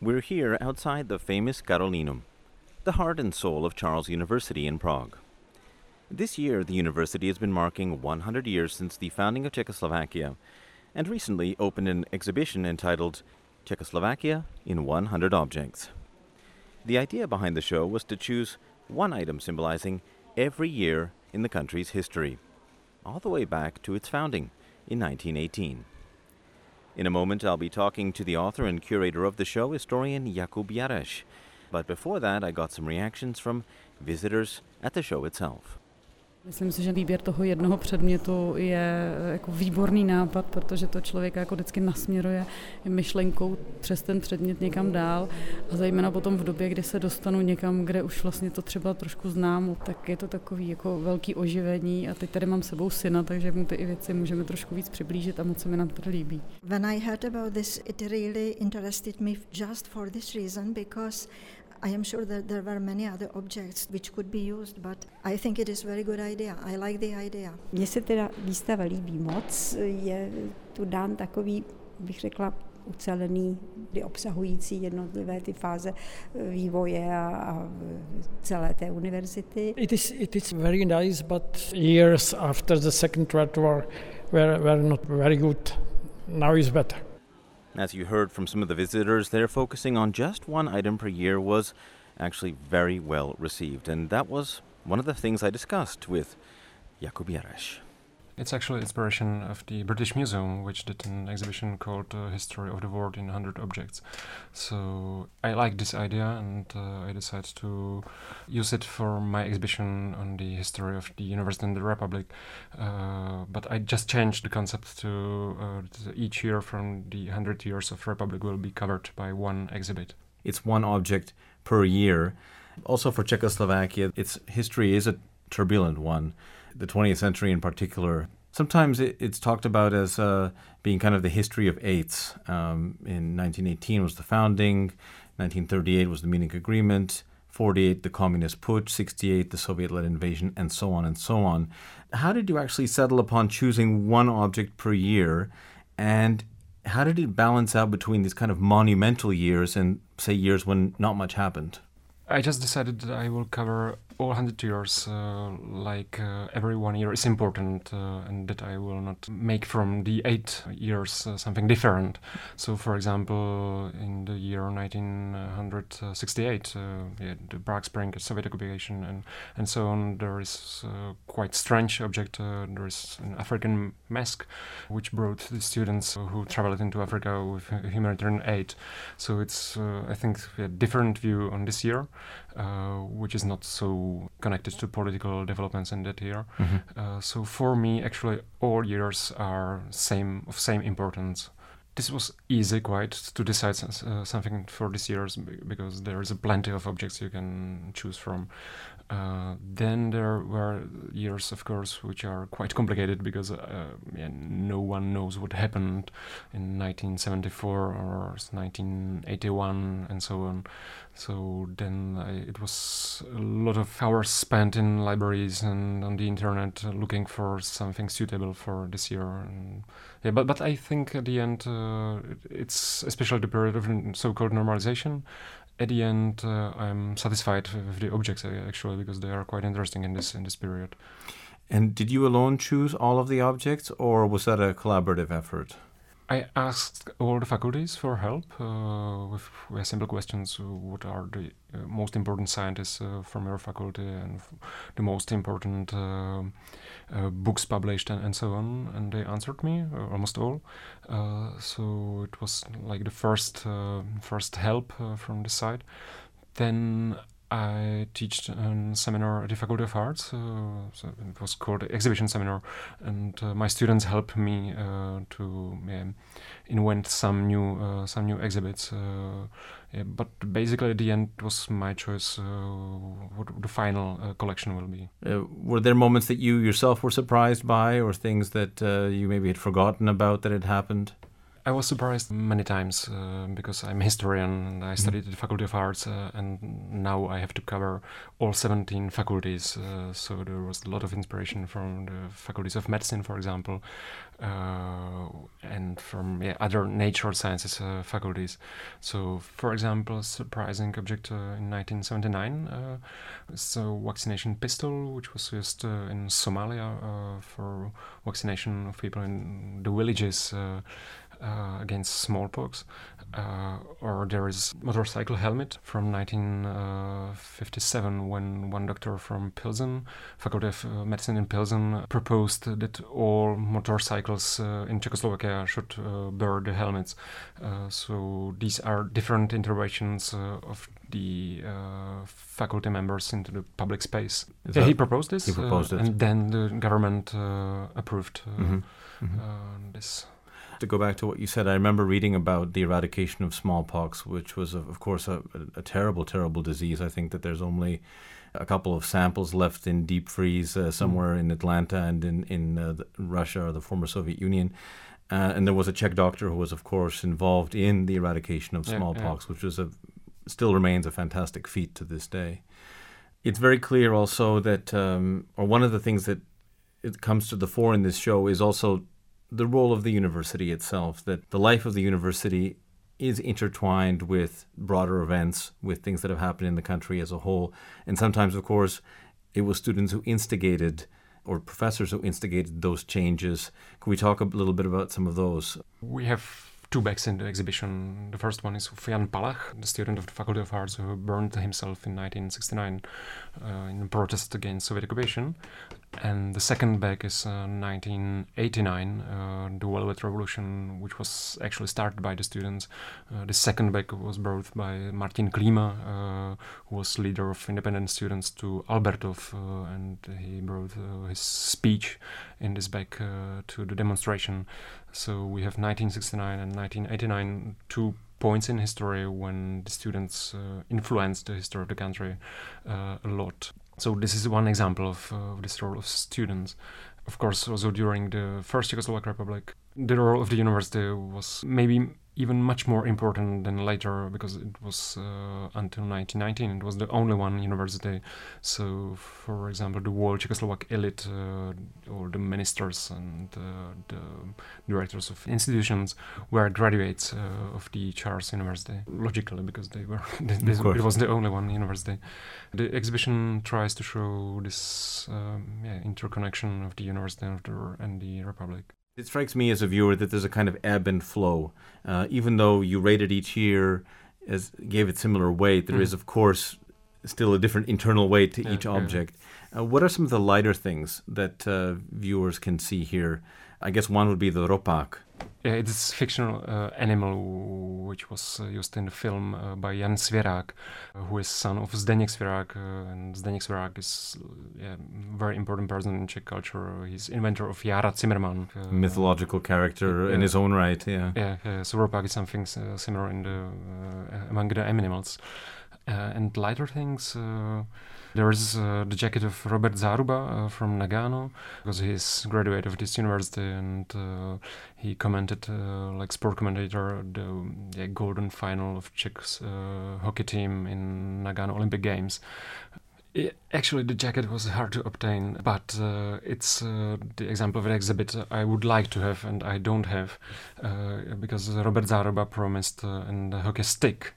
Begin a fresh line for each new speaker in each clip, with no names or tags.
We're here outside the famous Karolinum, the heart and soul of Charles University in Prague. This year, the university has been marking 100 years since the founding of Czechoslovakia, and recently opened an exhibition entitled Czechoslovakia in 100 Objects. The idea behind the show was to choose one item symbolizing every year in the country's history, all the way back to its founding in 1918. In a moment, I'll be talking to the author and curator of the show, historian Jakub Jareš. But before that, I got some reactions from visitors at the show itself.
Myslím si, že výběr toho jednoho předmětu je jako výborný nápad, protože to člověka jako vždycky nasměruje myšlenkou přes ten předmět někam dál a zejména potom v době, kdy se dostanu někam, kde už vlastně to třeba trošku znám, tak je to takový jako velký oživení a teď tady mám s sebou syna, takže mu ty i věci můžeme trošku víc přiblížit a moc se mi nám to líbí.
When I heard about this, it really interested me just for this reason, because I am sure that there were many other objects which could be used, but I think it is a very good idea. I like the idea.
Mně se teda výstava líbí moc, je tu dán takový, bych řekla, ucelený, obsahující jednotlivé ty fáze vývoje a celé té univerzity.
It is very nice, but years after the Second World War were not very good. Now is better.
As you heard from some of the visitors, their focusing on just one item per year was actually very well received. And that was one of the things I discussed with Jakub Jareš.
It's actually inspiration of the British Museum, which did an exhibition called History of the World in 100 Objects. So I like this idea, and I decided to use it for my exhibition on the history of the University and the Republic. But I just changed the concept to each year from the 100 years of Republic will be covered by one exhibit.
It's one object per year. Also for Czechoslovakia, its history is a turbulent one. The 20th century in particular. Sometimes it's talked about as being kind of the history of eights. In 1918 was the founding, 1938 was the Munich Agreement, 48 the Communist Putsch, 68 the Soviet-led invasion, and so on and so on. How did you actually settle upon choosing one object per year, and how did it balance out between these kind of monumental years and, say, years when not much happened?
I just decided that I will cover all 100 years, every 1 year is important, and that I will not make from the 8 years something different. So, for example, in the year 1968, the Prague Spring, Soviet occupation, and so on, there is a quite strange object. There is an African mask, which brought the students who traveled into Africa with humanitarian aid. So it's, I think, a different view on this year, which is not so connected to political developments in that year.
Mm-hmm.
So for me, actually, all years are of same importance. This was easy quite to decide something for this year because there is plenty of objects you can choose from. Then there were years, of course, which are quite complicated because no one knows what happened in 1974 or 1981 and so on. So then it was a lot of hours spent in libraries and on the internet looking for something suitable for this year. And but I think at the end, it's especially the period of so-called normalization. At the end, I'm satisfied with the objects actually because they are quite interesting in this period.
And did you alone choose all of the objects, or was that a collaborative effort?
I asked all the faculties for help with simple questions. What are the most important scientists from your faculty and the most important books published and so on? And they answered me, almost all. So it was like the first help from this side. Then I taught a seminar at the Faculty of Arts, so it was called Exhibition Seminar, and my students helped me to invent some new exhibits. But basically, at the end, it was my choice what the final collection will be.
Were there moments that you yourself were surprised by, or things that you maybe had forgotten about that had happened?
I was surprised many times because I'm a historian and I studied at the Faculty of Arts and now I have to cover all 17 faculties. So there was a lot of inspiration from the faculties of medicine, for example, and from other natural sciences faculties. So, for example, a surprising object in 1979 is a vaccination pistol, which was used in Somalia for vaccination of people in the villages against smallpox. Or there is motorcycle helmet from 1957 when one doctor from Pilsen, Faculty of Medicine in Pilsen, proposed that all motorcycles in Czechoslovakia should wear the helmets. So these are different interventions of the faculty members into the public space. He proposed this,
it.
And then the government approved this.
To go back to what you said, I remember reading about the eradication of smallpox, which was, of course, a terrible, terrible disease. I think that there's only a couple of samples left in deep freeze somewhere in Atlanta and in Russia or the former Soviet Union. And there was a Czech doctor who was, of course, involved in the eradication of smallpox, which was still remains a fantastic feat to this day. It's very clear also that, or one of the things that it comes to the fore in this show is also the role of the university itself, that the life of the university is intertwined with broader events, with things that have happened in the country as a whole. And sometimes, of course, it was students who instigated or professors who instigated those changes. Can we talk a little bit about some of those?
We have two bags in the exhibition. The first one is of Jan Palach, the student of the Faculty of Arts who burned himself in 1969 in protest against Soviet occupation. And the second bag is 1989, the Velvet Revolution, which was actually started by the students. The second bag was brought by Martin Klima, who was leader of independent students, to Albertov, and he brought his speech in this bag to the demonstration. So we have 1969 and 1989, 2 points in history when the students influenced the history of the country a lot. So this is one example of this role of students. Of course, also during the First Czechoslovak Republic, the role of the university was maybe even much more important than later, because it was until 1919 it was the only one university. So, for example, the whole Czechoslovak elite or the ministers and the directors of institutions were graduates of the Charles University, logically, because they were it was the only one university. The exhibition tries to show this interconnection of the university and the Republic.
It strikes me as a viewer that there's a kind of ebb and flow. Even though you rated each year gave it similar weight, there is, of course, still a different internal weight to each object. What are some of the lighter things that viewers can see here? I guess one would be the ropak.
Yeah, it's a fictional animal which was used in the film by Jan Svěrák, who is son of Zdeněk Svěrák, and Zdeněk Svěrák is a very important person in Czech culture. He's inventor of Jára Zimmermann.
Mythological character in his own right,
so ropak is something similar in among the animals. And lighter things, there is the jacket of Robert Záruba from Nagano, because he's graduate of this university, and he commented, like sport commentator, the golden final of Czech's hockey team in Nagano Olympic Games. Actually, the jacket was hard to obtain, but it's the example of an exhibit I would like to have and I don't have, because Robert Záruba promised and a hockey stick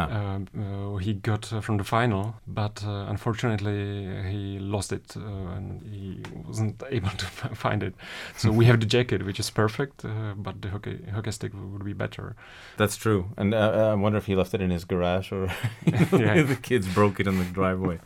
he got from the final, but unfortunately he lost it and he wasn't able to find it. So we have the jacket, which is perfect, but the hockey stick would be better.
That's true, and I wonder if he left it in his garage or the kids broke it in the driveway.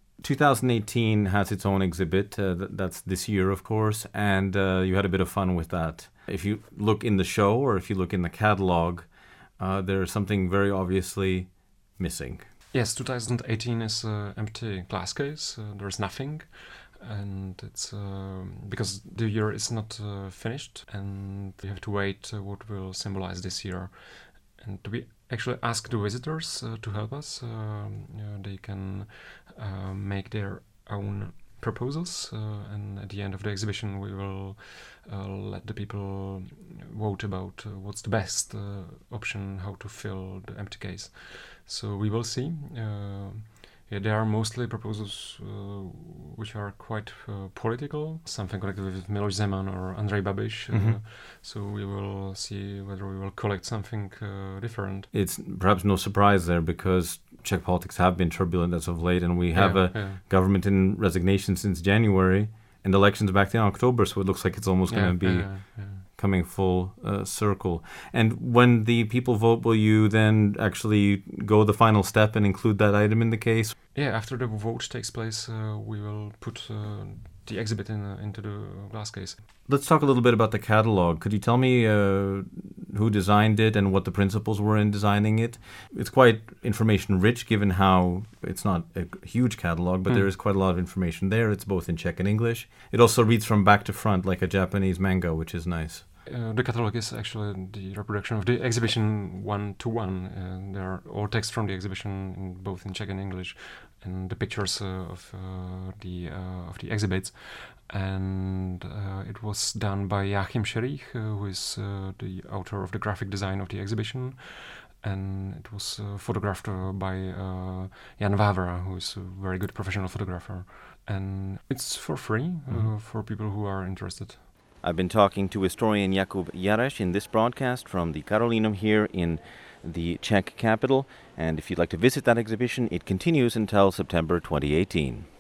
2018 has its own exhibit. That's this year, of course, and you had a bit of fun with that. If you look in the show or if you look in the catalog, there's something very obviously missing.
Yes, 2018 is an empty glass case. There's nothing. And it's because the year is not finished, and we have to wait what will symbolize this year. And we actually ask the visitors to help us. They can make their own proposals, and at the end of the exhibition we will let the people vote about what's the best option, how to fill the empty case. So we will see. There are mostly proposals which are quite political, something connected with Miloš Zeman or Andrej Babiš. So we will see whether we will collect something different.
It's perhaps no surprise there, because Czech politics have been turbulent as of late, and we have a government in resignation since January, and elections back in October, so it looks like it's almost going to be coming full circle. And when the people vote, will you then actually go the final step and include that item in the case?
Yeah, after the vote takes place, we will put the exhibit into the glass case.
Let's talk a little bit about the catalog. Could you tell me who designed it and what the principles were in designing it? It's quite information-rich, given how it's not a huge catalog, but there is quite a lot of information there. It's both in Czech and English. It also reads from back to front like a Japanese manga, which is nice.
The catalog is actually the reproduction of the exhibition 1-to-1. There are all text from the exhibition both in Czech and English, and the pictures of the exhibits. And it was done by Joachim Scherich, who is the author of the graphic design of the exhibition, and it was photographed by Jan Vávra, who is a very good professional photographer. And it's for free for people who are interested.
I've been talking to historian Jakub Jareš in this broadcast from the Karolinum here in the Czech capital. And if you'd like to visit that exhibition, it continues until September 2018.